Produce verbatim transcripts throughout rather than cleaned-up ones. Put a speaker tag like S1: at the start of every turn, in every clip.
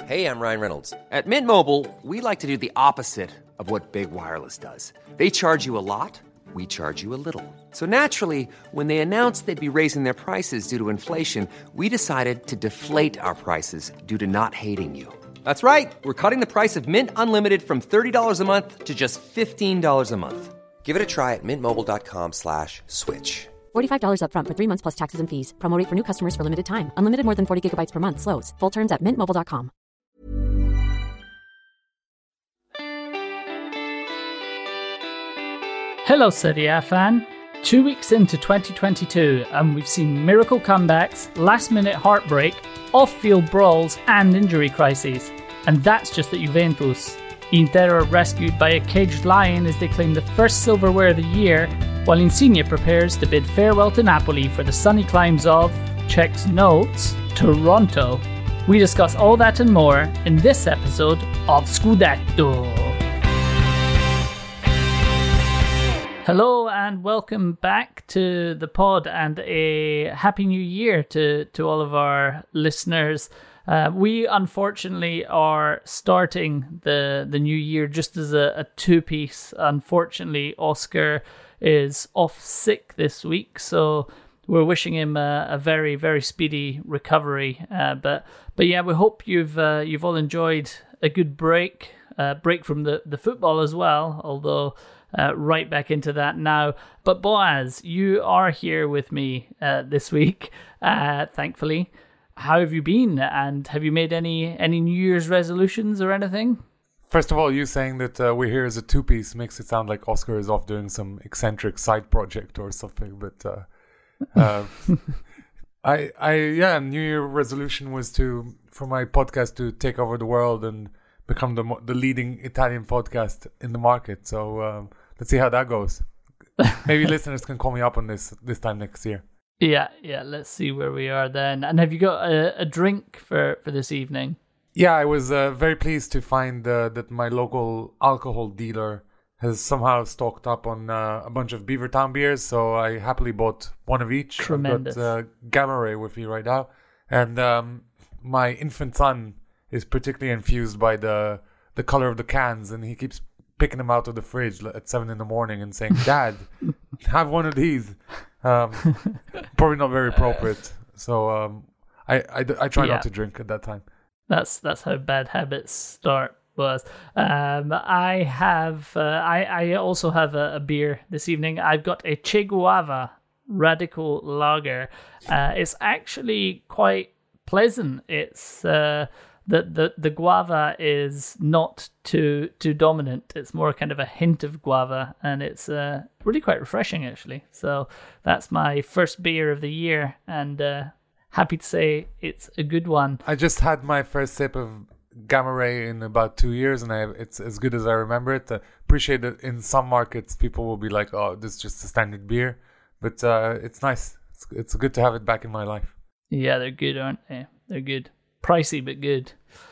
S1: Hey, I'm Ryan Reynolds. At Mint Mobile, we like to do the opposite of what Big Wireless does. They charge you a lot, we charge you a little. So naturally, when they announced they'd be raising their prices due to inflation, we decided to deflate our prices due to not hating you. That's right. We're cutting the price of Mint Unlimited from thirty dollars a month to just fifteen dollars a month. Give it a try at mintmobile.com slash switch.
S2: forty-five dollars up front for three months plus taxes and fees. Promo rate for new customers for limited time. Unlimited more than forty gigabytes per month. Slows full terms at mint mobile dot com.
S3: Hello Serie A fan. Two weeks into twenty twenty-two and we've seen miracle comebacks, last minute heartbreak, off-field brawls and injury crises. And that's just at Juventus. Inter are rescued by a caged lion as they claim the first silverware of the year, while Insigne prepares to bid farewell to Napoli for the sunny climes of, checks notes, Toronto. We discuss all that and more in this episode of Scudetto. Hello and welcome back to the pod and a happy new year to, to all of our listeners. Uh, we unfortunately are starting the, the new year just as a, a two-piece. Unfortunately, Oscar is off sick this week, so we're wishing him a, a very, very speedy recovery. Uh, but but yeah, we hope you've uh, you've all enjoyed a good break, uh, break from the, the football as well, although uh, right back into that now. But Boaz, you are here with me uh, this week, uh, thankfully. How have you been, and have you made any, any New Year's resolutions or anything?
S4: First of all, you saying that uh, we're here as a two-piece makes it sound like Oscar is off doing some eccentric side project or something. But uh, uh, I, I, yeah, New Year resolution was to for my podcast to take over the world and become the the leading Italian podcast in the market. So um, let's see how that goes. Maybe listeners can call me up on this this time next year.
S3: Yeah, yeah. Let's see where we are then. And have you got a, a drink for, for this evening?
S4: Yeah, I was uh, very pleased to find uh, that my local alcohol dealer has somehow stocked up on uh, a bunch of Beavertown beers. So I happily bought one of each.
S3: Tremendous.
S4: I've got uh, Gamma Ray with me right now. And um, my infant son is particularly infused by the the color of the cans. And he keeps picking them out of the fridge at seven in the morning and saying, Dad, have one of these. Um, probably not very appropriate. So um, I, I, I try
S3: yeah.
S4: not to drink at that time.
S3: That's that's how bad habits start. Was um, I have uh, I I also have a, a beer this evening. I've got a Che Guava Radical Lager. Uh, it's actually quite pleasant. It's uh, the the the guava is not too too dominant. It's more kind of a hint of guava, and it's uh, really quite refreshing actually. So that's my first beer of the year, and uh, happy to say it's a good one.
S4: I just had my first sip of Gamma Ray in about two years, and I, it's as good as I remember it. I appreciate that in some markets people will be like, "Oh, this is just a standard beer," but uh, it's nice. It's, it's good to have it back in my life.
S3: Yeah, they're good, aren't they? They're good, pricey but good.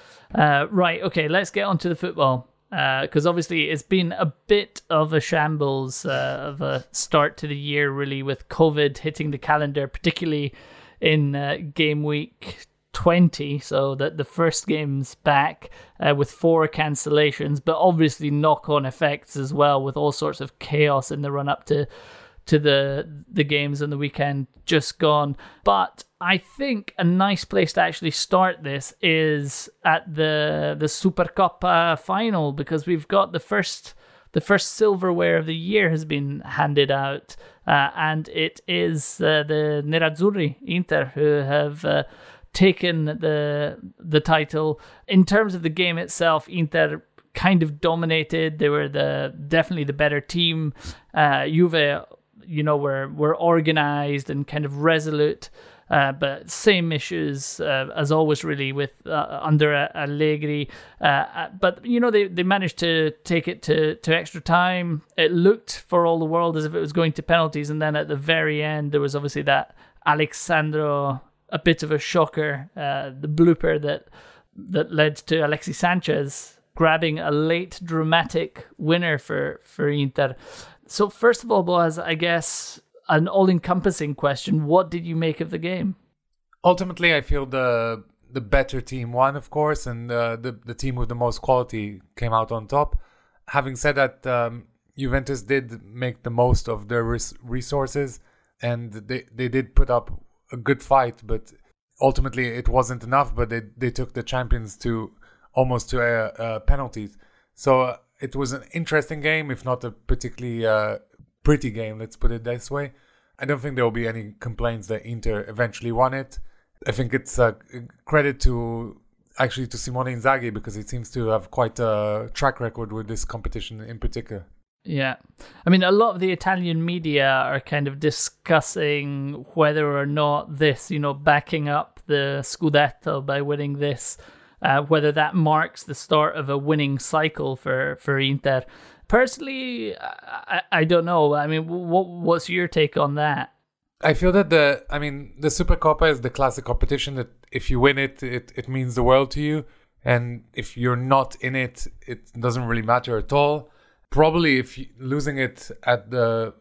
S3: Uh, right, okay, let's get on to the football because uh, obviously it's been a bit of a shambles uh, of a start to the year, really, with COVID hitting the calendar, particularly in uh, game week twenty, so that the first game's back uh, with four cancellations, but obviously knock-on effects as well, with all sorts of chaos in the run-up to to the the games on the weekend just gone. But I think a nice place to actually start this is at the the Supercoppa final, because we've got the first the first silverware of the year has been handed out, uh, and it is uh, the Nerazzurri Inter who have uh, taken the the title. In terms of the game itself, Inter kind of dominated. They were the definitely the better team. Uh, Juve, you know, were were organized and kind of resolute, uh, but same issues uh, as always, really, with uh, under Allegri. Uh, but you know, they, they managed to take it to, to extra time. It looked for all the world as if it was going to penalties, and then at the very end, there was obviously that Alexandro, a bit of a shocker, uh, the blooper that that led to Alexis Sanchez grabbing a late dramatic winner for, for Inter. So first of all, Boaz, I guess an all-encompassing question. What did you make of the game?
S4: Ultimately, I feel the the better team won, of course, and uh, the the team with the most quality came out on top. Having said that, um, Juventus did make the most of their res- resources, and they they did put up a good fight, but ultimately it wasn't enough. But they they took the champions to almost to uh, uh, penalties. So uh, it was an interesting game, if not a particularly uh, pretty game. Let's put it this way. I don't think there will be any complaints that Inter eventually won it. I think it's a credit to actually to Simone Inzaghi, because he seems to have quite a track record with this competition in particular.
S3: Yeah. I mean, a lot of the Italian media are kind of discussing whether or not this, you know, backing up the Scudetto by winning this, uh, whether that marks the start of a winning cycle for, for Inter. Personally, I, I don't know. I mean, what what's your take on that?
S4: I feel that the, I mean, the Supercoppa is the classic competition that if you win it, it, it means the world to you. And if you're not in it, it doesn't really matter at all. Probably if you, losing it at the,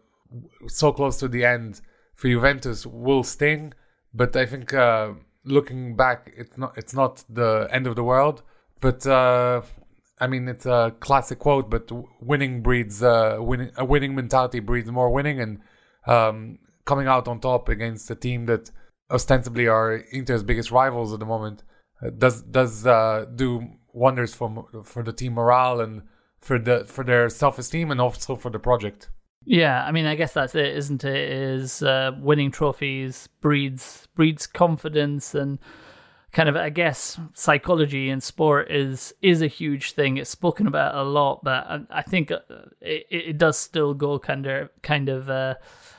S4: so close to the end for Juventus will sting. But I think uh, looking back, it's not, it's not the end of the world. But, uh, I mean, it's a classic quote, but winning breeds, uh, winning, a winning mentality breeds more winning. And, um, coming out on top against a team that ostensibly are Inter's biggest rivals at the moment uh, does does uh, do wonders for for the team morale and for the for their self-esteem and also for the project.
S3: Yeah, I mean, I guess that's it, isn't it? Is uh, winning trophies breeds breeds confidence, and kind of, I guess, psychology in sport is is a huge thing. It's spoken about a lot, but I, I think it, it does still go kind of kind of. Uh,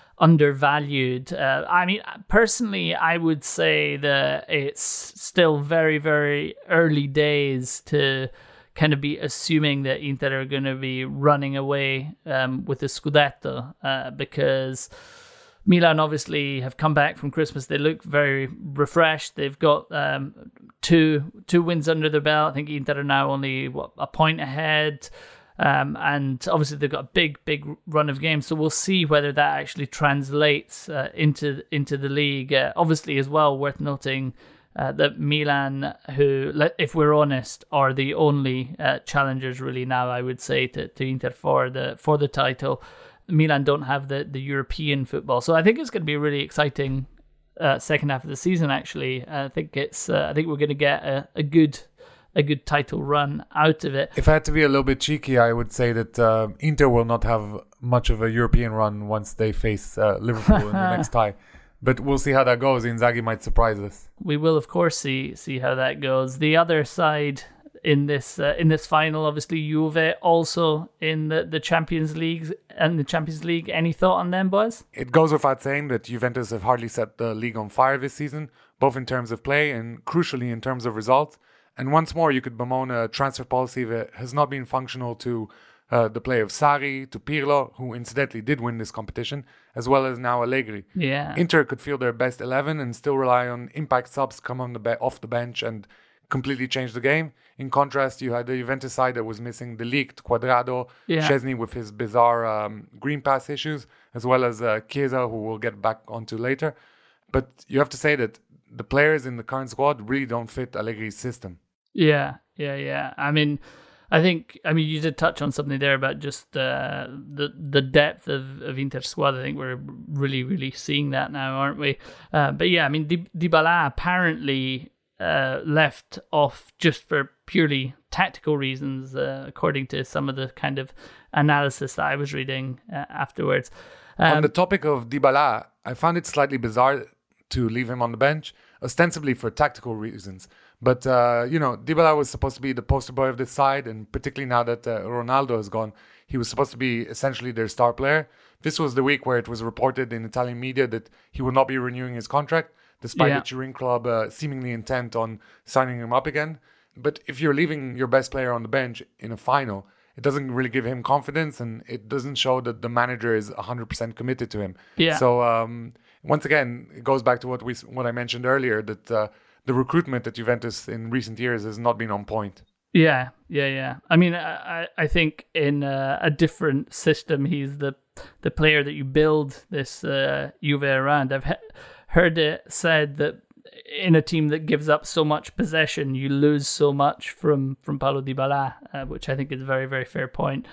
S3: undervalued. Uh, I mean, personally, I would say that it's still very, very early days to kind of be assuming that Inter are going to be running away um, with the Scudetto, uh, because Milan obviously have come back from Christmas. They look very refreshed. They've got um, two two wins under their belt. I think Inter are now only what, a point ahead. Um, and obviously they've got a big, big run of games, so we'll see whether that actually translates uh, into into the league. Uh, obviously, as well, worth noting uh, that Milan, who, if we're honest, are the only uh, challengers really now, I would say, to, to Inter for the for the title. Milan don't have the, the European football, so I think it's going to be a really exciting uh, second half of the season. Actually, I think it's uh, I think we're going to get a, a good. a good title run out of it.
S4: If I had to be a little bit cheeky, I would say that uh, Inter will not have much of a European run once they face uh, Liverpool in the next tie. But we'll see how that goes. Inzaghi might surprise us.
S3: We will, of course, see see how that goes. The other side in this uh, in this final, obviously, Juve also in the, the Champions League and the Champions League. Any thought on them, boys?
S4: It goes without saying that Juventus have hardly set the league on fire this season, both in terms of play and crucially in terms of results. And once more, you could bemoan a transfer policy that has not been functional to uh, the play of Sarri, to Pirlo, who incidentally did win this competition, as well as now Allegri.
S3: Yeah.
S4: Inter could field their best eleven and still rely on impact subs come on the be- off the bench and completely change the game. In contrast, you had the Juventus side that was missing De Ligt, Cuadrado,
S3: yeah.
S4: Szczesny with his bizarre um, green pass issues, as well as uh, Chiesa, who we'll get back onto later. But you have to say that the players in the current squad really don't fit Allegri's system.
S3: Yeah, yeah, yeah. I mean, I think, I mean, you did touch on something there about just uh, the the depth of, of Inter's squad. I think we're really, really seeing that now, aren't we? Uh, but yeah, I mean, Di- Dybala apparently uh, left off just for purely tactical reasons, uh, according to some of the kind of analysis that I was reading uh, afterwards. Um,
S4: on the topic of Dybala, I found it slightly bizarre to leave him on the bench, ostensibly for tactical reasons. But, uh, you know, Dybala was supposed to be the poster boy of this side, and particularly now that uh, Ronaldo is gone, he was supposed to be essentially their star player. This was the week where it was reported in Italian media that he would not be renewing his contract, despite
S3: yeah.
S4: the Turin club uh, seemingly intent on signing him up again. But if you're leaving your best player on the bench in a final, it doesn't really give him confidence, and it doesn't show that the manager is one hundred percent committed to him.
S3: Yeah.
S4: So, um, once again, it goes back to what we what I mentioned earlier, that uh, the recruitment at Juventus in recent years has not been on point.
S3: Yeah, yeah, yeah. I mean, I, I think in a, a different system, he's the the player that you build this uh, Juve around. I've he- heard it said that in a team that gives up so much possession, you lose so much from, from Paulo Dybala, uh, which I think is a very, very fair point.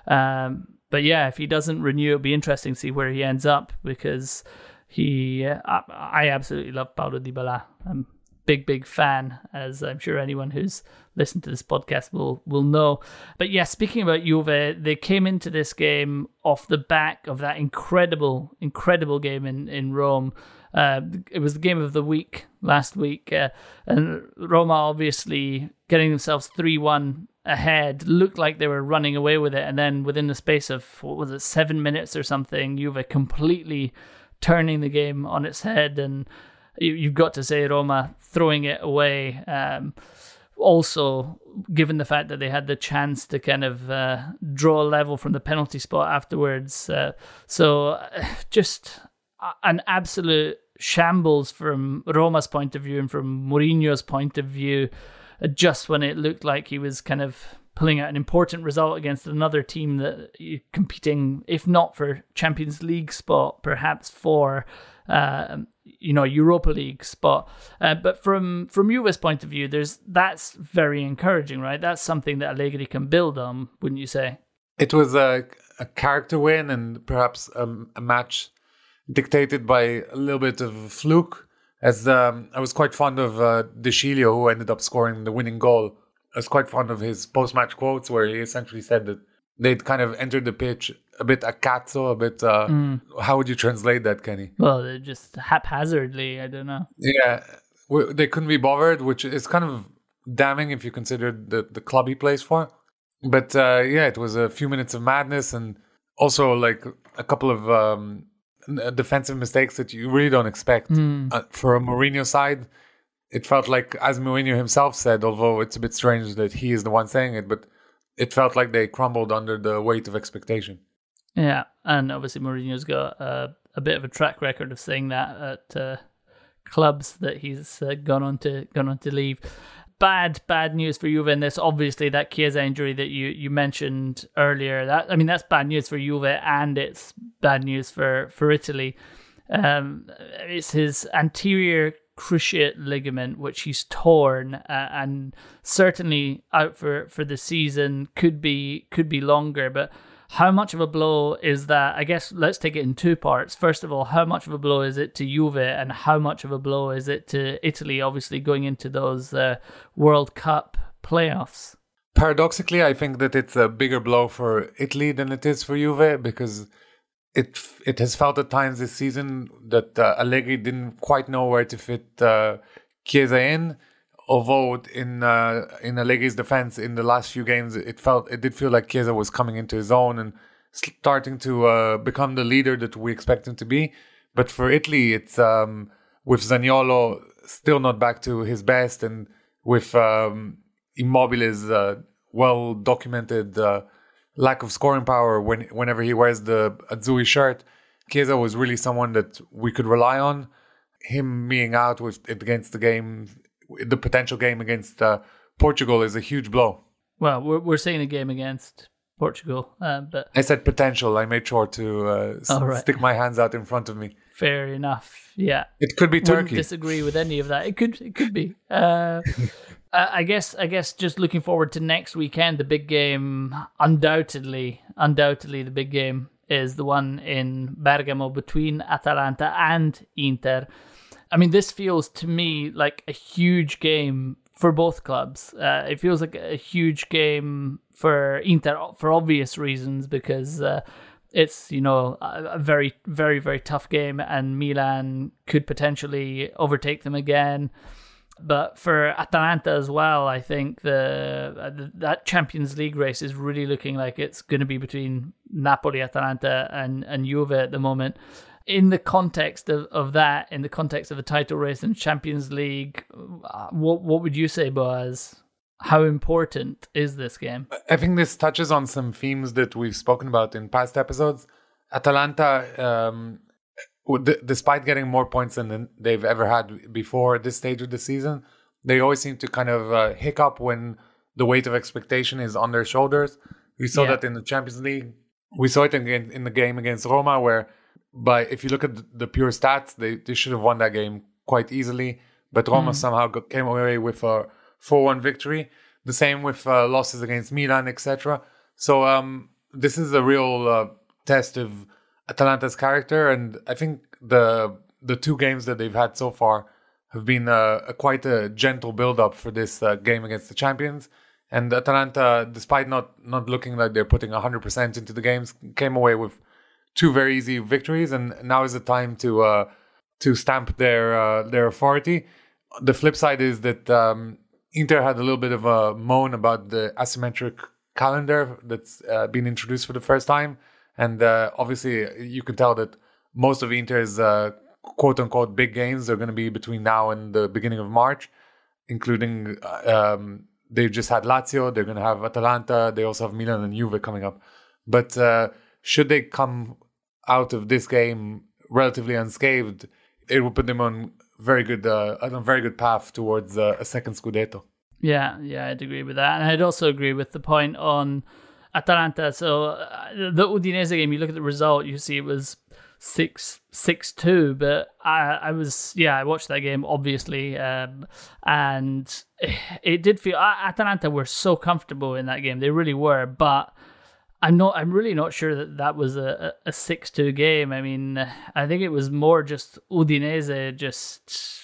S3: Um, but yeah, if he doesn't renew, it'll be interesting to see where he ends up, because he, uh, I, I absolutely love Paulo Dybala. I'm big, big fan, as I'm sure anyone who's listened to this podcast will will know. But yeah, speaking about Juve, they came into this game off the back of that incredible, incredible game in, in Rome. Uh, it was the game of the week last week, uh, and Roma obviously getting themselves three one ahead, looked like they were running away with it, and then within the space of, what was it, seven minutes or something, Juve completely turning the game on its head, and you, you've got to say Roma throwing it away. Um, also, given the fact that they had the chance to kind of uh, draw a level from the penalty spot afterwards. Uh, so uh, just an absolute shambles from Roma's point of view and from Mourinho's point of view, uh, just when it looked like he was kind of pulling out an important result against another team that you're competing, if not for Champions League spot, perhaps for uh, you know Europa League spot. Uh, but from from Juve's point of view, there's that's very encouraging, right? That's something that Allegri can build on, wouldn't you say?
S4: It was a, a character win and perhaps a, a match dictated by a little bit of fluke. As um, I was quite fond of uh, De Sciglio, who ended up scoring the winning goal. I was quite fond of his post-match quotes, where he essentially said that they'd kind of entered the pitch a bit a cazzo, a bit. Uh, mm. How would you translate that, Kenny?
S3: Well, they're just haphazardly. I don't know.
S4: Yeah, they couldn't be bothered, which is kind of damning if you consider the the club he plays for. But uh, yeah, it was a few minutes of madness, and also like a couple of um, defensive mistakes that you really don't expect mm. uh, for a Mourinho side. It felt like, as Mourinho himself said, although it's a bit strange that he is the one saying it, but it felt like they crumbled under the weight of expectation.
S3: Yeah, and obviously Mourinho's got uh, a bit of a track record of saying that at uh, clubs that he's uh, gone on to gone on to leave. Bad, bad news for Juve in this. Obviously, that Chiesa injury that you, you mentioned earlier. That I mean, that's bad news for Juve, and it's bad news for for Italy. Um, it's his anterior cruciate ligament, which he's torn, uh, and certainly out for, for the season. Could be could be longer, but how much of a blow is that? I guess let's take it in two parts. First of all, how much of a blow is it to Juve, and how much of a blow is it to Italy, obviously going into those uh, World Cup playoffs?
S4: Paradoxically, I think that it's a bigger blow for Italy than it is for Juve, because It it has felt at times this season that uh, Allegri didn't quite know where to fit uh, Chiesa in. Although in uh, in Allegri's defense, in the last few games, it felt it did feel like Chiesa was coming into his own and starting to uh, become the leader that we expect him to be. But for Italy, it's um, with Zaniolo still not back to his best, and with um, Immobile's uh, well documented Uh, lack of scoring power when whenever he wears the Azzurri shirt. Chiesa was really someone that we could rely on. Him being out with it against the game, the potential game against uh, Portugal, is a huge blow.
S3: Well, we're we're saying a game against Portugal, uh, but
S4: I said potential. I made sure to uh,
S3: oh, right.
S4: stick my hands out in front of me.
S3: Fair enough. Yeah,
S4: it could be Turkey.
S3: Wouldn't disagree with any of that. It could it could be. Uh, I guess I guess just looking forward to next weekend, the big game, undoubtedly, undoubtedly the big game is the one in Bergamo between Atalanta and Inter. I mean, this feels to me like a huge game for both clubs. Uh, it feels like a huge game for Inter for obvious reasons, because uh, it's, you know, a, a very, very, very tough game, and Milan could potentially overtake them again. But for Atalanta as well, I think the, the that Champions League race is really looking like it's going to be between Napoli, Atalanta, and, and Juve at the moment. In the context of, of that, in the context of a title race in Champions League, what what would you say, Boaz? How important is this game?
S4: I think this touches on some themes that we've spoken about in past episodes. Atalanta, um, despite getting more points than they've ever had before at this stage of the season, they always seem to kind of uh, hiccup when the weight of expectation is on their shoulders. We saw yeah. that in the Champions League. We saw it in, in the game against Roma, where by if you look at the pure stats, they, they should have won that game quite easily. but Roma
S3: Mm.
S4: somehow got, came away with a four one victory. The same with uh, losses against Milan, et cetera. So um, this is a real uh, test of Atalanta's character, and I think the the two games that they've had so far have been uh, a, quite a gentle build-up for this uh, game against the champions. And Atalanta, despite not, not looking like they're putting one hundred percent into the games, came away with two very easy victories, and now is the time to uh, to stamp their uh, their authority. The flip side is that um, Inter had a little bit of a moan about the asymmetric calendar that's uh, been introduced for the first time, and uh, obviously you can tell that most of Inter's uh, quote-unquote big games are going to be between now and the beginning of March, including uh, um, they just had Lazio, they're going to have Atalanta, they also have Milan and Juve coming up. But uh, should they come out of this game relatively unscathed, it will put them on very good uh, on a very good path towards uh, a second Scudetto.
S3: Yeah, yeah, I'd agree with that. And I'd also agree with the point on Atalanta. So uh, the Udinese game, you look at the result, you see it was six six two, but I, I was yeah I watched that game obviously, um, and it did feel Atalanta were so comfortable in that game, they really were, but I'm not I'm really not sure that that was a a six two game. I mean, I think it was more just Udinese just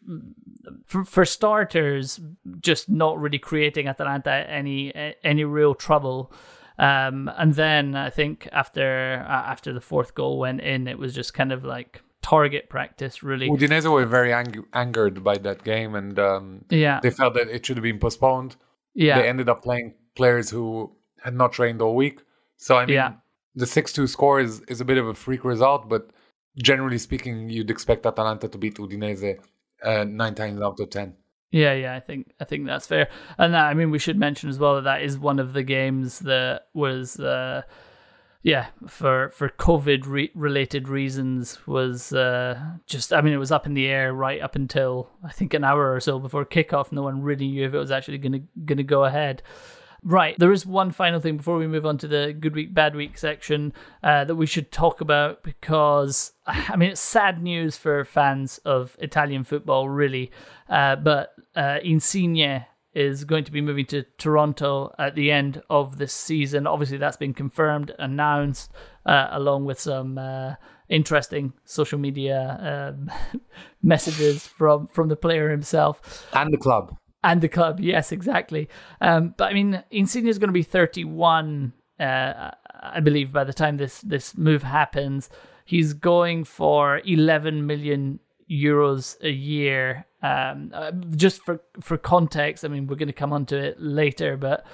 S3: for, for starters just not really creating Atalanta any any real trouble. Um, and then I think after uh, after the fourth goal went in, it was just kind of like target practice, really.
S4: Udinese were very ang- angered by that game, and um,
S3: yeah.
S4: they felt that it should have been postponed.
S3: Yeah.
S4: They ended up playing players who had not trained all week. So, I mean,
S3: yeah.
S4: the six two score is, is a bit of a freak result, but generally speaking, you'd expect Atalanta to beat Udinese uh, nine times out of ten.
S3: Yeah, yeah, I think I think that's fair. And that, I mean, we should mention as well that that is one of the games that was, uh, yeah, for for COVID re- related reasons was uh, just, I mean, it was up in the air right up until I think an hour or so before kickoff. No one really knew if it was actually going to going to go ahead. Right, there is one final thing before we move on to the good week, bad week section uh, that we should talk about, because, I mean, it's sad news for fans of Italian football, really, uh, but uh, Insigne is going to be moving to Toronto at the end of this season. Obviously, that's been confirmed, announced, uh, along with some uh, interesting social media um, messages from, from the player himself.
S4: And the club.
S3: And the club, yes, exactly. Um, but I mean, Insigne is going to be thirty-one, uh, I believe, by the time this, this move happens. He's going for eleven million euros a year. Um, uh, just for, for context, I mean, we're going to come on to it later, but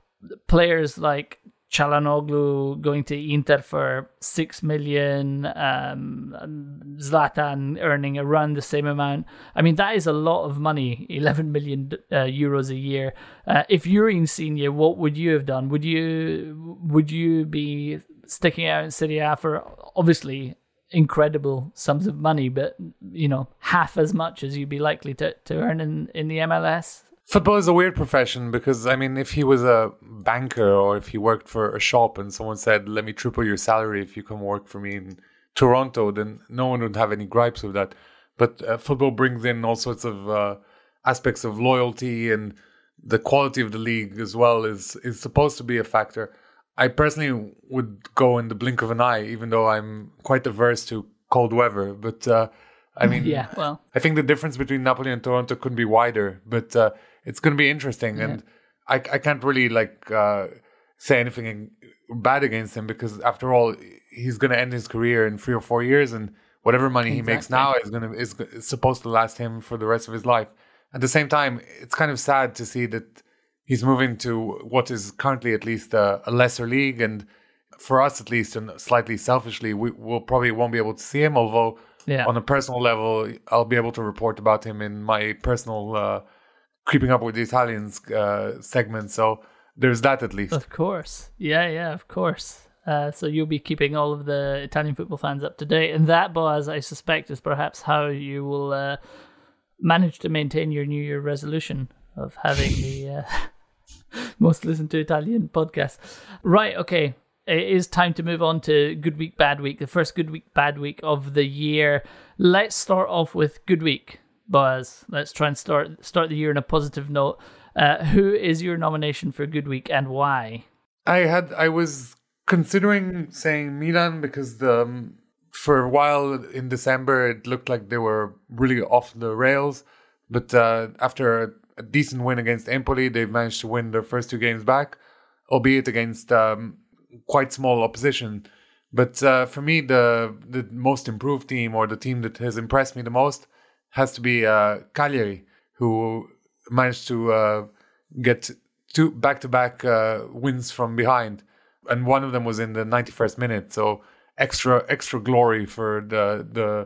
S3: players like Çalhanoğlu going to Inter for six million, um, Zlatan earning around the same amount. I mean, that is a lot of money, eleven million uh, euros a year. Uh, if you're Insigne, what would you have done? Would you would you be sticking out in Serie A for obviously incredible sums of money, but you know, half as much as you'd be likely to, to earn in, in the M L S?
S4: Football is a weird profession because, I mean, if he was a banker or if he worked for a shop and someone said, let me triple your salary if you come work for me in Toronto, then no one would have any gripes with that. But uh, football brings in all sorts of uh, aspects of loyalty, and the quality of the league as well is, is supposed to be a factor. I personally would go in the blink of an eye, even though I'm quite averse to cold weather. But, uh, I mean,
S3: yeah, well,
S4: I think the difference between Napoli and Toronto couldn't be wider, but uh, it's going to be interesting. Yeah. And I, I can't really like uh, say anything bad against him, because after all, he's going to end his career in three or four years, and whatever money exactly. he makes now is going to is, is supposed to last him for the rest of his life. At the same time, it's kind of sad to see that he's moving to what is currently at least a, a lesser league, and for us at least, and slightly selfishly, we will probably won't be able to see him. Although yeah. on a personal level, I'll be able to report about him in my personal uh, Keeping Up with the Italians uh, segment. So there's that at least.
S3: Of course, yeah, yeah, of course. Uh, so you'll be keeping all of the Italian football fans up to date, and that, Boaz, I suspect, is perhaps how you will uh, manage to maintain your New Year resolution of having the uh, most listened to Italian podcast. Right, okay. It is time to move on to Good Week, Bad Week, the first Good Week, Bad Week of the year. Let's start off with Good Week. Boaz, let's try and start start the year on a positive note. Uh, who is your nomination for Good Week and why?
S4: I had I was considering saying Milan because the, um, for a while in December it looked like they were really off the rails, but uh, after a, a decent win against Empoli, they've managed to win their first two games back, albeit against um, quite small opposition. But uh, for me, the the most improved team, or the team that has impressed me the most, has to be uh, Cagliari, who managed to uh, get two back-to-back uh, wins from behind, and one of them was in the ninety-first minute. So extra extra glory for the the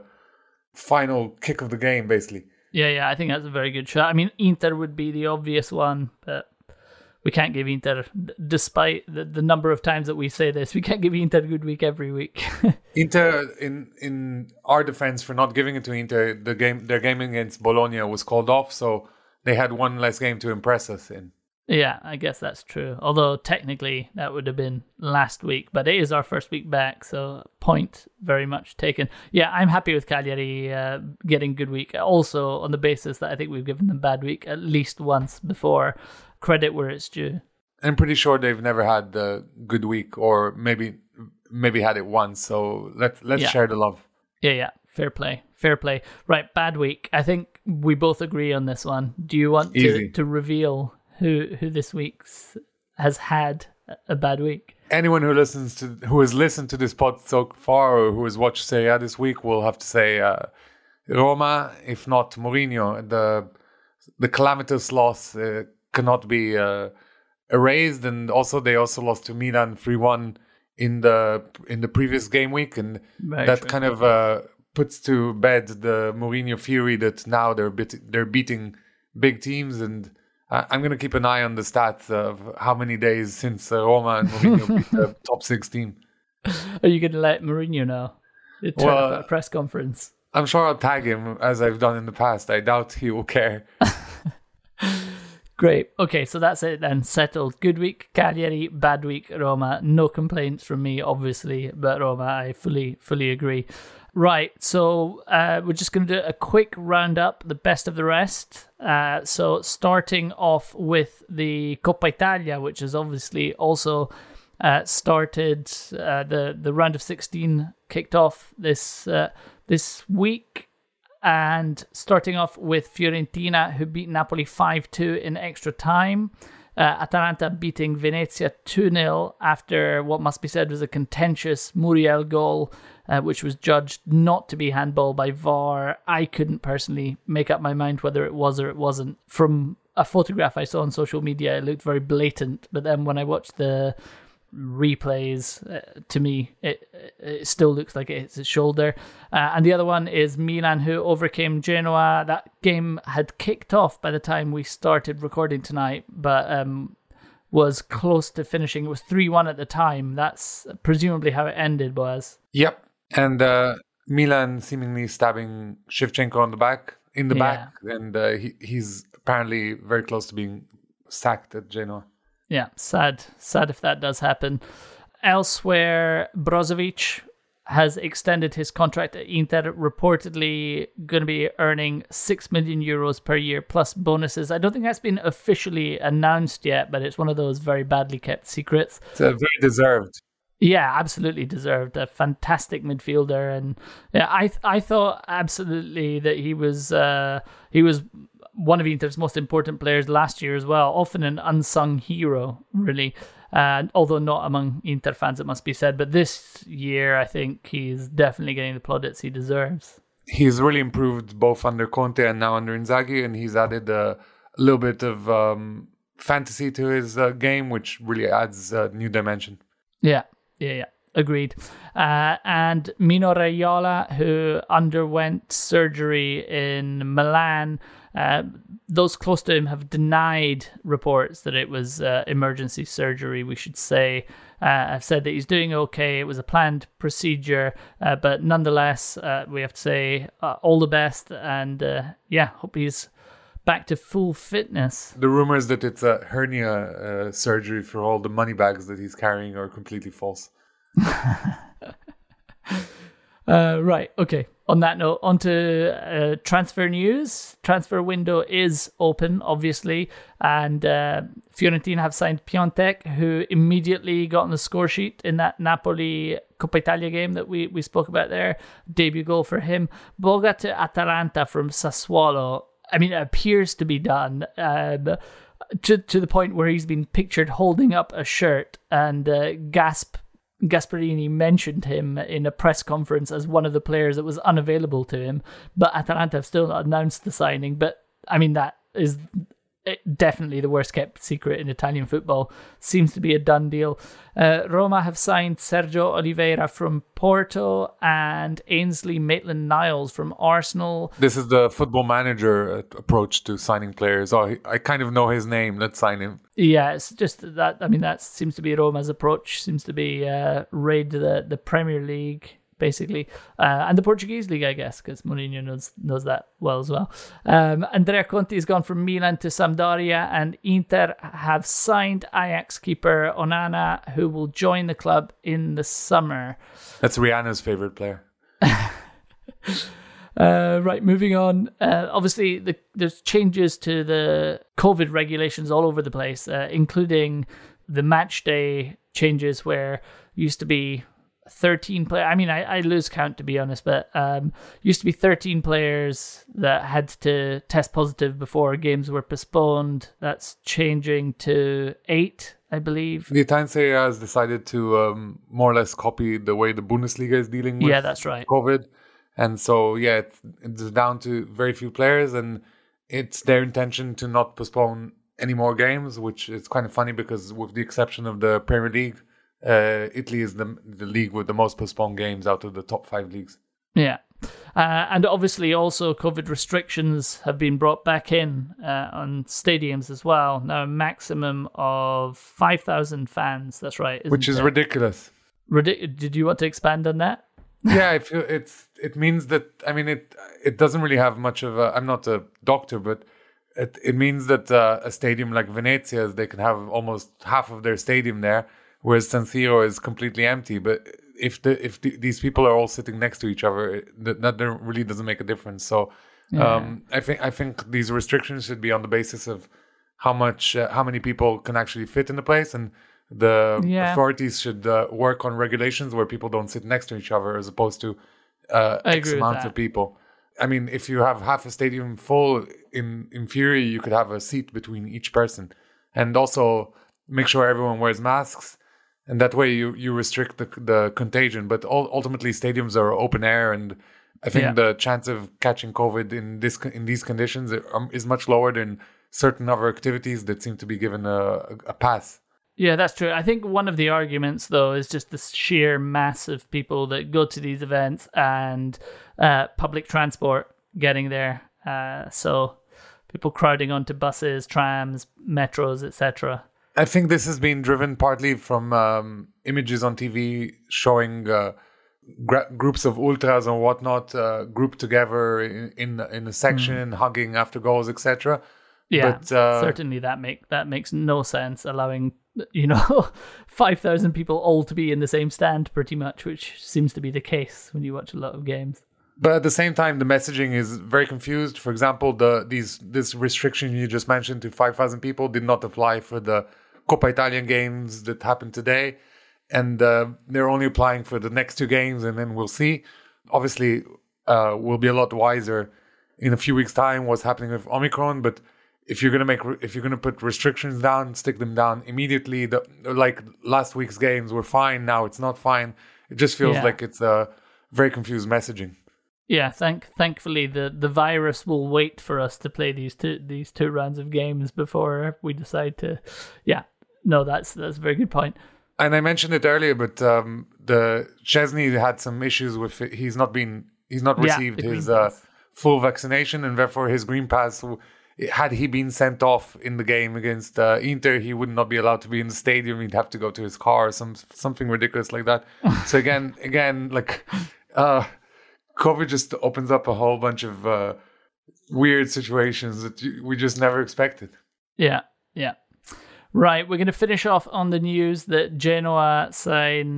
S4: final kick of the game, basically.
S3: Yeah, yeah, I think that's a very good shot. I mean, Inter would be the obvious one, but we can't give Inter, despite the, the number of times that we say this, we can't give Inter a good week every week.
S4: Inter, in in our defense for not giving it to Inter, the game their game against Bologna was called off, so they had one less game to impress us in.
S3: Yeah, I guess that's true. Although technically that would have been last week, but it is our first week back, so point very much taken. Yeah, I'm happy with Cagliari uh, getting good week. Also on the basis that I think we've given them bad week at least once before. Credit where it's due.
S4: I'm pretty sure they've never had the good week, or maybe maybe had it once. So let's let's
S3: yeah.
S4: share the love.
S3: Yeah, yeah. Fair play. Fair play. Right, bad week. I think we both agree on this one. Do you want to, to reveal who who this week's has had a bad week?
S4: Anyone who listens to who has listened to this pod so far, or who has watched Serie A this week, will have to say uh, Roma, if not Mourinho. The the calamitous loss uh, cannot be uh, erased, and also they also lost to Milan three one in the in the previous game week, and Very that true. kind of uh, puts to bed the Mourinho theory that now they're bit, they're beating big teams. And uh, I'm going to keep an eye on the stats of how many days since uh, Roma and Mourinho beat the top six team.
S3: Are you going to let Mourinho know? Turn well, up at a press conference.
S4: I'm sure I'll tag him as I've done in the past. I doubt he will care.
S3: Great. Okay, so that's it then. Settled. Good week, Cagliari. Bad week, Roma. No complaints from me, obviously, but Roma, I fully, fully agree. Right, so uh, we're just going to do a quick roundup, the best of the rest. Uh, so starting off with the Coppa Italia, which is obviously also uh, started. Uh, the the round of sixteen kicked off this uh, this week. And starting off with Fiorentina, who beat Napoli five two in extra time. Uh, Atalanta beating Venezia two nil after what must be said was a contentious Muriel goal, uh, which was judged not to be handball by V A R. I couldn't personally make up my mind whether it was or it wasn't. From a photograph I saw on social media, it looked very blatant. But then when I watched the replays, uh, to me it it still looks like it hits his shoulder. Uh, and the other one is Milan, who overcame Genoa. That game had kicked off by the time we started recording tonight, but um was close to finishing. It was three one at the time. That's presumably how it ended, Boaz.
S4: Yep. And uh Milan seemingly stabbing Shevchenko on the back in the yeah. back, and uh, he, he's apparently very close to being sacked at Genoa.
S3: Yeah, sad. Sad if that does happen. Elsewhere, Brozovic has extended his contract at Inter, reportedly going to be earning six million euros per year plus bonuses. I don't think that's been officially announced yet, but it's one of those very badly kept secrets.
S4: It's uh, very deserved.
S3: Yeah, absolutely deserved. A fantastic midfielder, and yeah, I th- I thought absolutely that he was uh, he was one of Inter's most important players last year as well. Often an unsung hero, really. Uh, although not among Inter fans, it must be said. But this year, I think he's definitely getting the plaudits he deserves.
S4: He's really improved both under Conte and now under Inzaghi, and he's added a, a little bit of um, fantasy to his uh, game, which really adds a new dimension.
S3: Yeah. Yeah, yeah, agreed. Uh, and Mino Raiola, who underwent surgery in Milan, uh, those close to him have denied reports that it was uh, emergency surgery, we should say. Uh, I've said that he's doing okay. It was a planned procedure, uh, but nonetheless, uh, we have to say uh, all the best. And uh, yeah, hope he's back to full fitness.
S4: The rumors that it's a hernia uh, surgery for all the money bags that he's carrying are completely false.
S3: uh, right, okay. On that note, onto uh, transfer news. Transfer window is open, obviously, and uh, Fiorentina have signed Piontek, who immediately got on the score sheet in that Napoli Coppa Italia game that we, we spoke about there. Debut goal for him. Boga to Atalanta from Sassuolo. I mean, it appears to be done. Um, to to the point where he's been pictured holding up a shirt, and uh, Gasp. Gasparini mentioned him in a press conference as one of the players that was unavailable to him, but Atalanta have still not announced the signing. But I mean, that is definitely the worst kept secret in Italian football. Seems to be a done deal. Uh, Roma have signed Sergio Oliveira from Porto and Ainsley Maitland-Niles from Arsenal.
S4: This is the Football Manager approach to signing players. Oh, I kind of know his name. Let's sign him.
S3: Yeah, it's just that. I mean, that seems to be Roma's approach. Seems to be uh, raid the the Premier League, basically, uh, and the Portuguese league, I guess, because Mourinho knows knows that well as well. Um, Andrea Conti has gone from Milan to Sampdoria, and Inter have signed Ajax keeper Onana, who will join the club in the summer.
S4: That's Rihanna's favorite player.
S3: Uh, right, moving on. Uh, obviously, the, there's changes to the COVID regulations all over the place, uh, including the match day changes where used to be thirteen players. I mean, I, I lose count, to be honest, but um, used to be thirteen players that had to test positive before games were postponed. That's changing to eight, I believe.
S4: The Italian Serie A has decided to um, more or less copy the way the Bundesliga is dealing with
S3: yeah, that's right.
S4: COVID. And so, yeah, it's, it's down to very few players, and it's their intention to not postpone any more games, which is kind of funny because with the exception of the Premier League, uh, Italy is the the league with the most postponed games out of the top five leagues.
S3: Yeah. Uh, and obviously also COVID restrictions have been brought back in uh, on stadiums as well. Now a maximum of five thousand fans, that's right.
S4: Which is
S3: it?
S4: ridiculous.
S3: Ridic- Did you want to expand on that?
S4: Yeah, I feel it's it means that I mean it it doesn't really have much of a. I'm not a doctor, but it it means that uh, a stadium like Venezia, they can have almost half of their stadium there, whereas San Siro is completely empty. But if the if the, these people are all sitting next to each other, it, that that really doesn't make a difference. So
S3: yeah.
S4: um, I think I think these restrictions should be on the basis of how much uh, how many people can actually fit in the place, and the yeah. authorities should uh, work on regulations where people don't sit next to each other as opposed to uh, X amount of people. I mean, if you have half a stadium full, in, in theory, you could have a seat between each person. And also make sure everyone wears masks. And that way you, you restrict the the contagion. But ultimately, stadiums are open air. And I think yeah. the chance of catching COVID in this in these conditions is much lower than certain other activities that seem to be given a, a pass.
S3: Yeah, that's true. I think one of the arguments, though, is just the sheer mass of people that go to these events and uh, public transport getting there. Uh, so people crowding onto buses, trams, metros, et cetera.
S4: I think this has been driven partly from um, images on T V showing uh, gra- groups of ultras and whatnot uh, grouped together in in, in a section, mm. hugging after goals, et cetera.
S3: Yeah,
S4: but, uh,
S3: certainly that make that makes no sense. Allowing you know five thousand people all to be in the same stand, pretty much, which seems to be the case when you watch a lot of games.
S4: But at the same time, the messaging is very confused. For example, the these this restriction you just mentioned to five thousand people did not apply for the Coppa Italian games that happened today, and uh, they're only applying for the next two games, and then we'll see. Obviously, uh, we'll be a lot wiser in a few weeks' time what's happening with Omicron, but if you're gonna make, if you're gonna put restrictions down, stick them down immediately. The, like last week's games were fine, now it's not fine. It just feels yeah. like it's a very confused messaging.
S3: Yeah, thank thankfully the, the virus will wait for us to play these two these two rounds of games before we decide to. Yeah, no, that's that's a very good point.
S4: And I mentioned it earlier, but um, the Szczesny had some issues with it. He's not been he's not received yeah, his uh, full vaccination, and therefore his green pass. Had he been sent off in the game against uh, Inter, he would not be allowed to be in the stadium. He'd have to go to his car, or some something ridiculous like that. So again, again, like uh, COVID just opens up a whole bunch of uh, weird situations that you, we just never expected.
S3: Yeah, yeah. Right, we're going to finish off on the news that Genoa signed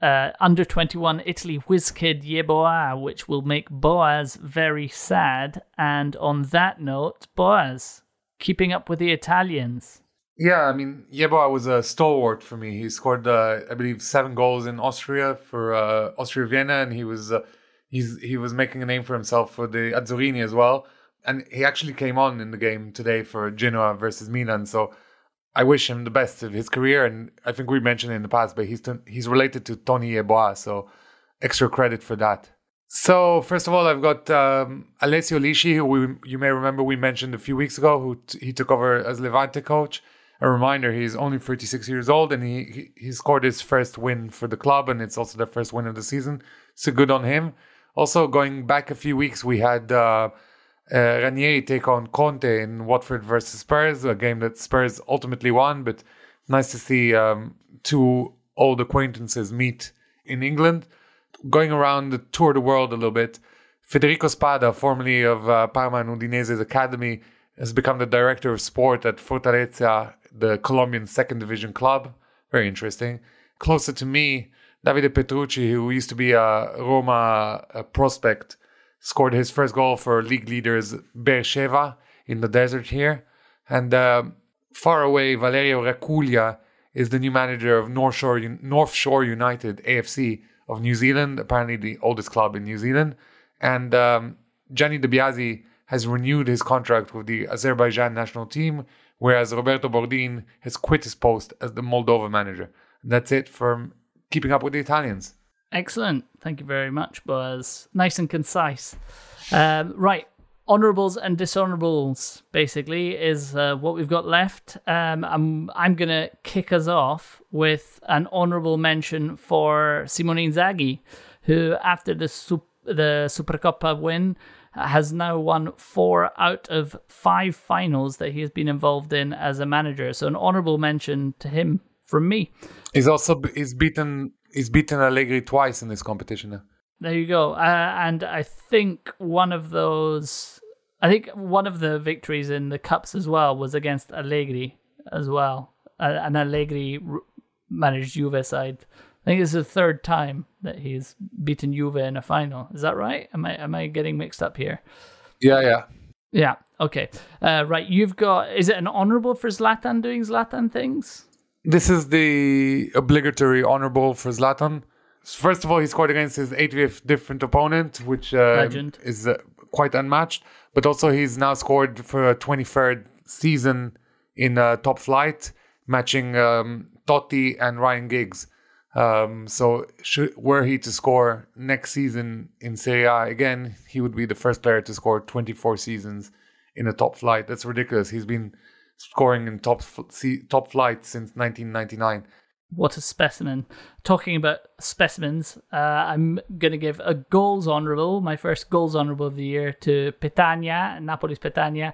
S3: uh, under twenty-one Italy whiz kid Yeboah, which will make Boaz very sad. And on that note, Boaz, keeping up with the Italians.
S4: Yeah, I mean, Yeboah was a stalwart for me. He scored, uh, I believe, seven goals in Austria for uh, Austria Vienna, and he was uh, he's he was making a name for himself for the Azzurrini as well. And he actually came on in the game today for Genoa versus Milan. So I wish him the best of his career. And I think we mentioned it in the past, but he's t- he's related to Tony Yeboah, so extra credit for that. So first of all, I've got um, Alessio Lisci, who we, you may remember we mentioned a few weeks ago, who t- he took over as Levante coach. A reminder, he's only thirty-six years old, and he, he he scored his first win for the club, and it's also their first win of the season. So good on him. Also, going back a few weeks, we had uh, uh, Ranieri take on Conte in Watford versus Spurs, a game that Spurs ultimately won, but nice to see um, two old acquaintances meet in England. Going around the tour of the world a little bit, Federico Spada, formerly of uh, Parma and Udinese's academy, has become the director of sport at Fortaleza, the Colombian second division club. Very interesting. Closer to me, Davide Petrucci, who used to be a Roma a prospect, scored his first goal for league leaders Beersheva in the desert here. And uh, far away, Valerio Raculia is the new manager of North Shore, North Shore United, A F C, of New Zealand, apparently the oldest club in New Zealand. And um, Gianni De Biasi has renewed his contract with the Azerbaijan national team, whereas Roberto Bordin has quit his post as the Moldova manager. And that's it from keeping up with the Italians.
S3: Excellent. Thank you very much, Boaz. Nice and concise. Um, right. Honourables and dishonourables, basically, is uh, what we've got left. Um, I'm I'm going to kick us off with an honourable mention for Simone Inzaghi, who, after the, Sup- the Supercoppa win, has now won four out of five finals that he has been involved in as a manager. So an honourable mention to him from me.
S4: He's also he's beaten he's beaten Allegri twice in this competition now.
S3: There you go. Uh, and I think one of those, I think one of the victories in the Cups as well was against Allegri as well. Uh, an Allegri r- managed Juve side. I think it's the third time that he's beaten Juve in a final. Is that right? Am I am I getting mixed up here?
S4: Yeah, yeah.
S3: Yeah, okay. Uh, right, you've got, is it an honourable for Zlatan doing Zlatan things?
S4: This is the obligatory honourable for Zlatan. First of all, he scored against his eightieth different opponent, which uh,
S3: Legend.
S4: is uh, quite unmatched. But also he's now scored for a twenty-third season in uh, top flight, matching um, Totti and Ryan Giggs. Um, so should, were he to score next season in Serie A again, he would be the first player to score twenty-four seasons in a top flight. That's ridiculous. He's been scoring in top top flight since nineteen ninety-nine.
S3: What a specimen. Talking about specimens, uh, I'm going to give a goals honourable, my first goals honourable of the year, to Petagna, Napoli's Petagna,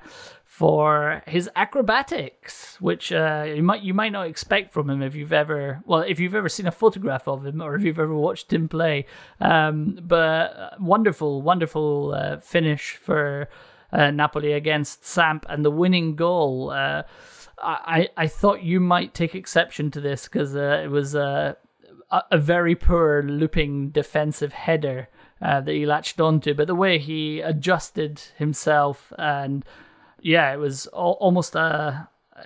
S3: for his acrobatics, which uh, you might you might not expect from him if you've ever, well, if you've ever seen a photograph of him or if you've ever watched him play. Um, but wonderful, wonderful uh, finish for uh, Napoli against Samp, and the winning goal. Uh, I, I thought you might take exception to this because uh, it was uh, a, a very poor looping defensive header uh, that he latched onto. But the way he adjusted himself, and yeah, it was al- almost a,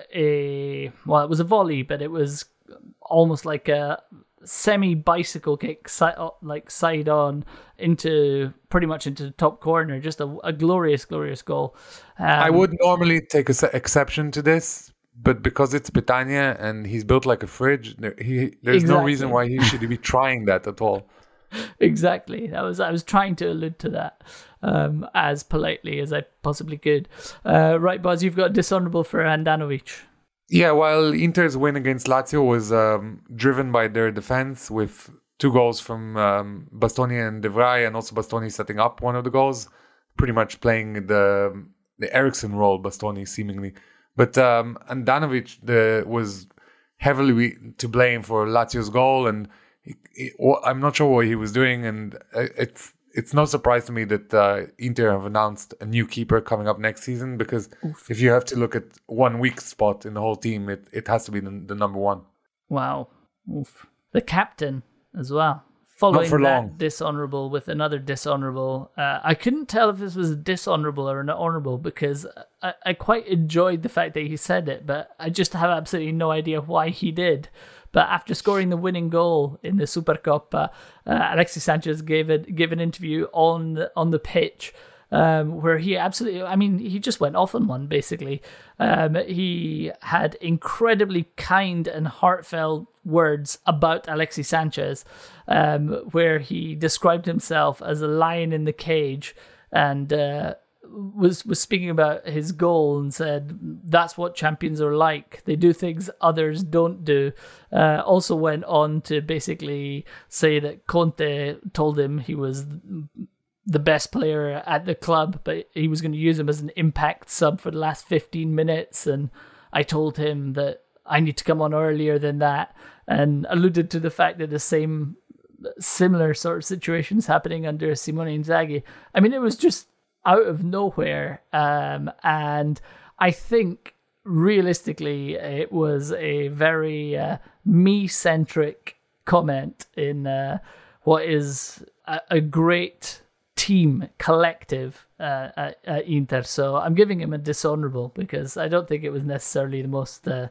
S3: a, well, it was a volley, but it was almost like a semi-bicycle kick, si- like side on into pretty much into the top corner. Just a, a glorious, glorious goal. Um,
S4: I would normally take an exception to this, but because it's Petagna and he's built like a fridge, there, he, there's
S3: Exactly.
S4: no reason why he should be trying that at all.
S3: Exactly. That was I was trying to allude to that um, as politely as I possibly could. Uh, right, Buzz, you've got dishonourable for Handanovic.
S4: Yeah, while Inter's win against Lazio was um, driven by their defense with two goals from um, Bastoni and De Vrij, and also Bastoni setting up one of the goals, pretty much playing the the Eriksen role, Bastoni seemingly. But um, Handanovic the, was heavily to blame for Lazio's goal, and he, he, I'm not sure what he was doing. And it's it's no surprise to me that uh, Inter have announced a new keeper coming up next season, because Oof. if you have to look at one weak spot in the whole team, it, it has to be the, the number one.
S3: Wow. Oof. The captain. as well. Following
S4: for
S3: that
S4: long.
S3: dishonourable with another dishonourable. Uh, I couldn't tell if this was a dishonourable or an honourable because I, I quite enjoyed the fact that he said it, but I just have absolutely no idea why he did. But after scoring the winning goal in the Supercoppa, uh, Alexis Sanchez gave it gave an interview on the, on the pitch um, where he absolutely, I mean, he just went off on one, basically. Um, he had incredibly kind and heartfelt words about Alexis Sanchez, um, where he described himself as a lion in the cage and uh, was was speaking about his goal and said that's what champions are like. They do things others don't do. Uh, also went on to basically say that Conte told him he was the best player at the club, but he was going to use him as an impact sub for the last fifteen minutes. And I told him that I need to come on earlier than that, and alluded to the fact that the same similar sort of situations happening under Simone Inzaghi. I mean, it was just out of nowhere. Um, and I think realistically, it was a very uh, me-centric comment in uh, what is a, a great team collective uh, at, at Inter. So I'm giving him a dishonourable because I don't think it was necessarily the most uh,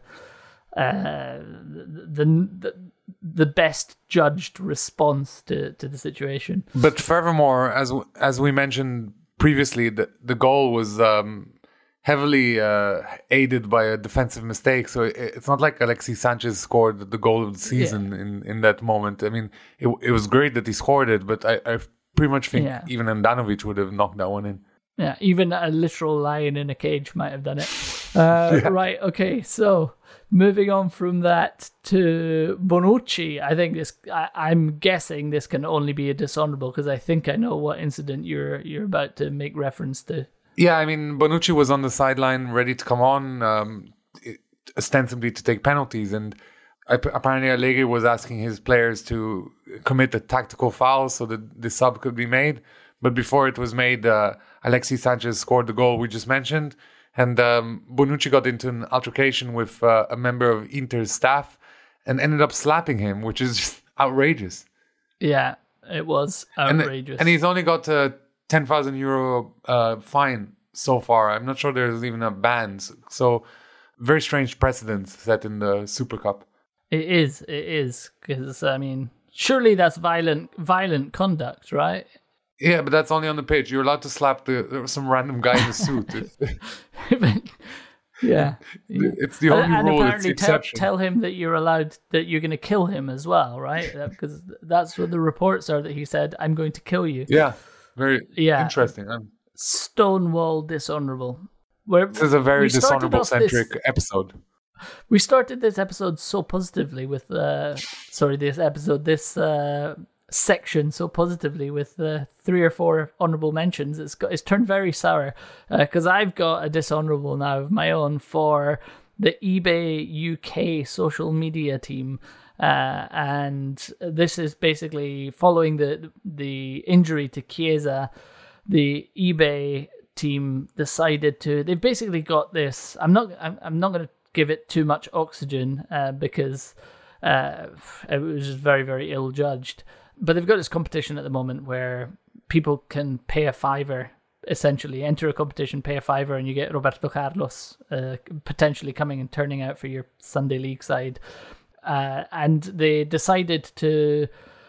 S3: uh, the, the the best judged response to, to the situation.
S4: But furthermore, as as we mentioned previously, the, the goal was um, heavily uh, aided by a defensive mistake. So it, it's not like Alexis Sanchez scored the goal of the season yeah. in, in that moment. I mean, it it was great that he scored it, but I, I pretty much think yeah. even Handanovic would have knocked that one in.
S3: Yeah, even a literal lion in a cage might have done it. Uh, yeah. Right, okay, so moving on from that to Bonucci, I think this. I, I'm guessing this can only be a dishonourable because I think I know what incident you're you're about to make reference to.
S4: Yeah, I mean Bonucci was on the sideline, ready to come on, um, it, ostensibly to take penalties, and apparently Allegri was asking his players to commit a tactical foul so that the sub could be made. But before it was made, uh, Alexis Sanchez scored the goal we just mentioned. And um, Bonucci got into an altercation with uh, a member of Inter's staff and ended up slapping him, which is just outrageous.
S3: Yeah, it was outrageous.
S4: And, and he's only got a ten thousand euro uh, fine so far. I'm not sure there's even a ban. So very strange precedent set in the Super Cup.
S3: It is, it is. Because, I mean, surely that's violent violent conduct, right?
S4: Yeah, but that's only on the pitch. You're allowed to slap the some random guy in a suit.
S3: yeah,
S4: it's the only
S3: and,
S4: rule.
S3: And
S4: it's the
S3: tell,
S4: exception.
S3: tell him that you're allowed that you're going to kill him as well, right? Because that's what the reports are. That he said, "I'm going to kill you."
S4: Yeah, very
S3: yeah.
S4: interesting. I'm...
S3: Stonewall dishonourable. We're,
S4: this is a very dishonourable centric
S3: this,
S4: episode.
S3: We started this episode so positively with, uh, sorry, this episode, this. Uh, section so positively with uh, three or four honourable mentions. It's got it's turned very sour because uh, I've got a dishonourable now of my own for the eBay U K social media team, uh, and this is basically following the the injury to Chiesa. The eBay team decided to. They've basically got this. I'm not. I'm, I'm not going to give it too much oxygen uh, because uh, it was just very very ill judged. But they've got this competition at the moment where people can pay a fiver, essentially enter a competition, pay a fiver, and you get Roberto Carlos uh, potentially coming and turning out for your Sunday League side. Uh, and they decided to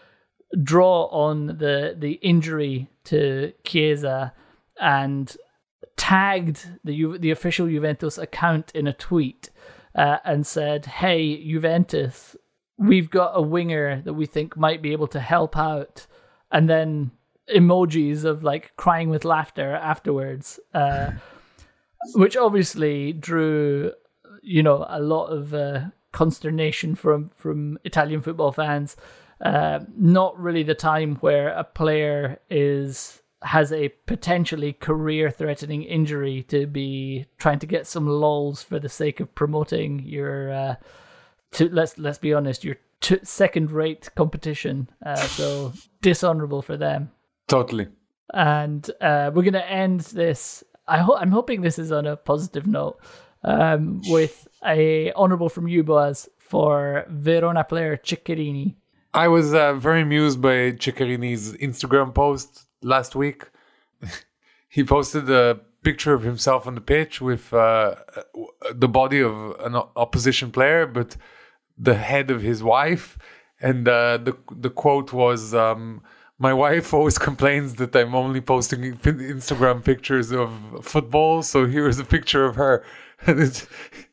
S3: draw on the the injury to Chiesa and tagged the the official Juventus account in a tweet uh, and said, "Hey, Juventus, we've got a winger that we think might be able to help out," and then emojis of like crying with laughter afterwards, uh, which obviously drew, you know, a lot of uh, consternation from from Italian football fans. Uh, not really the time where a player is has a potentially career-threatening injury to be trying to get some lols for the sake of promoting your. Uh, To, let's let's be honest, your t- second-rate competition, uh, so dishonourable for them.
S4: Totally.
S3: And uh, we're going to end this. I ho- I'm hoping this is on a positive note, um, with a honourable from you, Boaz, for Verona player Ciccherini.
S4: I was uh, very amused by Ceccarini's Instagram post last week. He posted a picture of himself on the pitch with uh, the body of an opposition player, but the head of his wife. And uh, the the quote was, um, "My wife always complains that I'm only posting Instagram pictures of football, so here's a picture of her." And it's,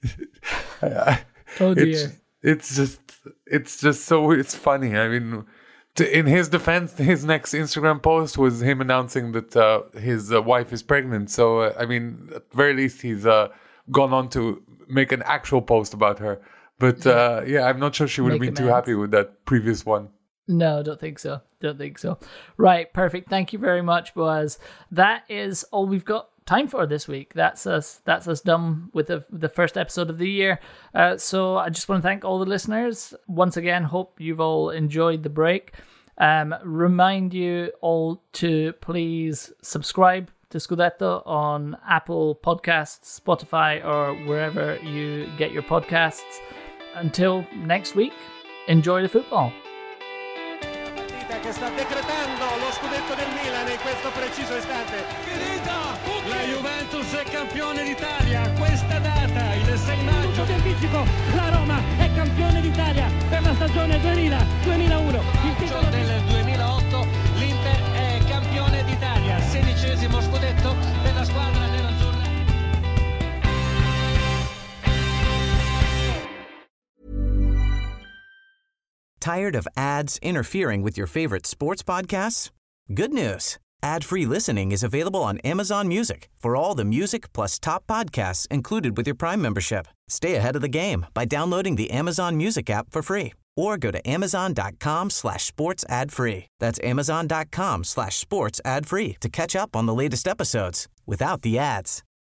S3: oh dear!
S4: It's, it's just it's just so it's funny. I mean, to, in his defense, his next Instagram post was him announcing that uh, his uh, wife is pregnant. So uh, I mean, at the very least, he's uh, gone on to make an actual post about her. But uh, yeah, I'm not sure she would have been too happy with that previous one.
S3: No, don't think so. Don't think so. Right, perfect. Thank you very much, Boaz. That is all we've got time for this week. That's us. That's us done with the the first episode of the year. Uh, so I just want to thank all the listeners once again. Hope you've all enjoyed the break. Um, remind you all to please subscribe to Scudetto on Apple Podcasts, Spotify, or wherever you get your podcasts. Until next week, enjoy the football.
S5: Che sta decretando lo scudetto del Milan in questo preciso istante. Finita! La Juventus è campione d'Italia. Questa data, il sei maggio.
S6: Del anticipo, la Roma è campione d'Italia per la stagione duemila duemilauno.
S5: Il titolo del duemilaotto, l'Inter è campione d'Italia. Sedicesimo scudetto per la squadra nerazzurra.
S7: Tired of ads interfering with your favorite sports podcasts? Good news. Ad-free listening is available on Amazon Music for all the music plus top podcasts included with your Prime membership. Stay ahead of the game by downloading the Amazon Music app for free or go to amazon.com slash sports ad free. That's amazon.com slash sports ad free to catch up on the latest episodes without the ads.